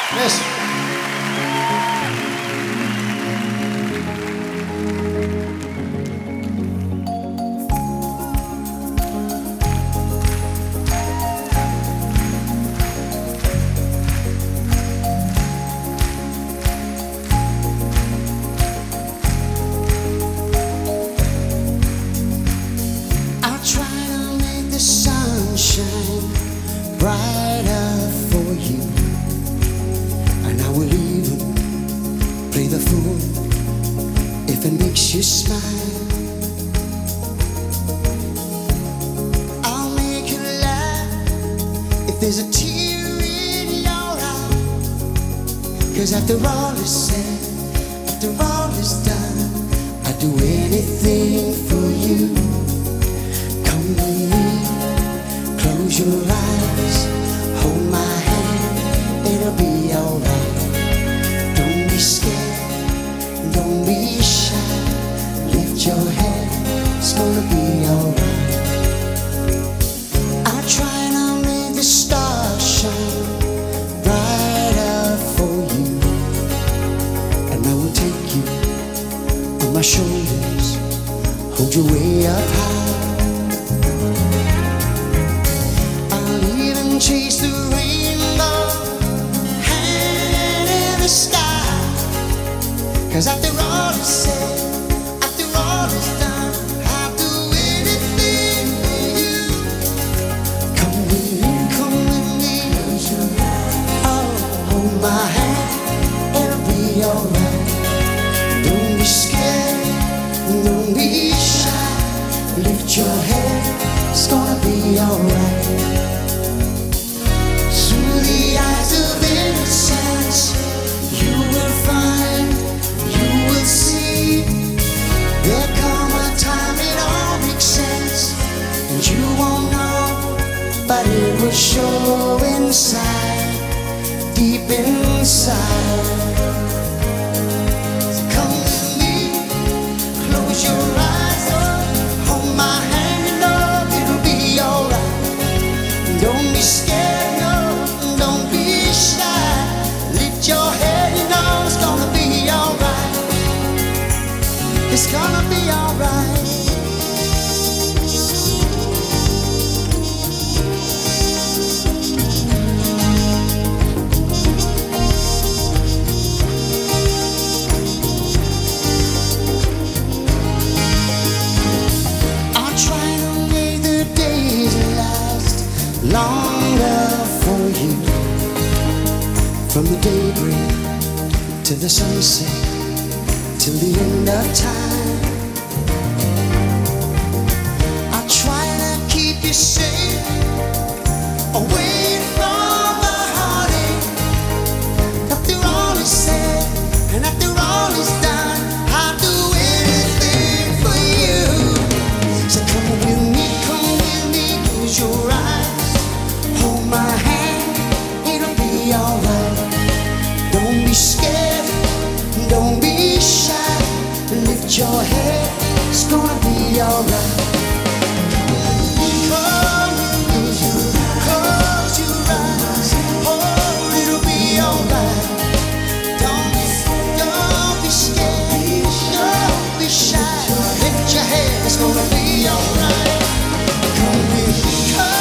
Merci. I'll try to make the sun shine brighter for you, and I will even play the fool if it makes you smile. I'll make you laugh if there's a tear in your eye, 'cause after all is said, after all is done, I'd do anything for you. Come with me, close your eyes, hold my hand, it'll be alright. Don't be scared, don't be shy, lift your head, it's gonna be alright. I try to make the stars shine brighter for you, and I will take you on my shoulders, hold you way up high. Chase the rainbow high in the sky, 'cause after all is said, after all is done, I'll do anything for you. Come with me, oh, hold my hand, it'll be alright. Don't be scared, don't be shy, lift your head, it's gonna be alright. Through the eyes of innocence, you will find, you will see, there come a time it all makes sense, and you won't know, but it will show inside, deep inside. So come with me, close your eyes, hold my hand, love, it'll be alright. Don't be scared, no, don't be shy, lift your head, you know it's gonna be alright. It's gonna be alright. I'll try to make the days last longer for you, from the daybreak to the sunset, till the end of time. I'll try to keep you safe, away from the heartache. After all is said, and after all is done, I'll do anything for you. So come with me, close your eyes, hold my hand, it'll be alright. Don't be scared, don't be shy, lift your head, it's gonna be alright. Close your eyes, oh, it'll be alright. Don't be scared, don't be shy, lift your head, it's gonna be alright. Come with me,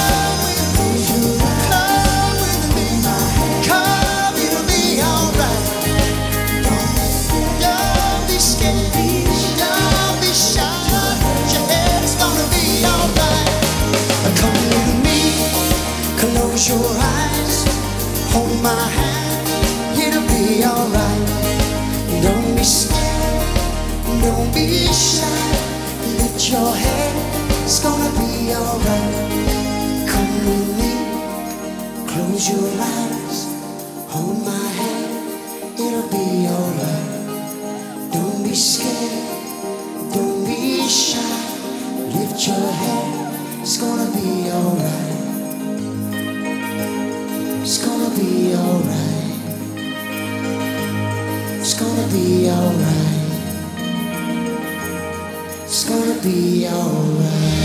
come, it'll be alright. Don't be scared, don't be shy, lift your head, it's gonna be alright. Come with me, close your eyes, hold my hand, it'll be alright. Don't be scared, don't be shy, lift your head, it's gonna be alright. Come with me, close your eyes, hold my hand, it'll be alright. Don't be scared, don't be shy, lift your head, it's gonna be alright. It's gonna be alright. It's gonna be alright. It's gonna be alright.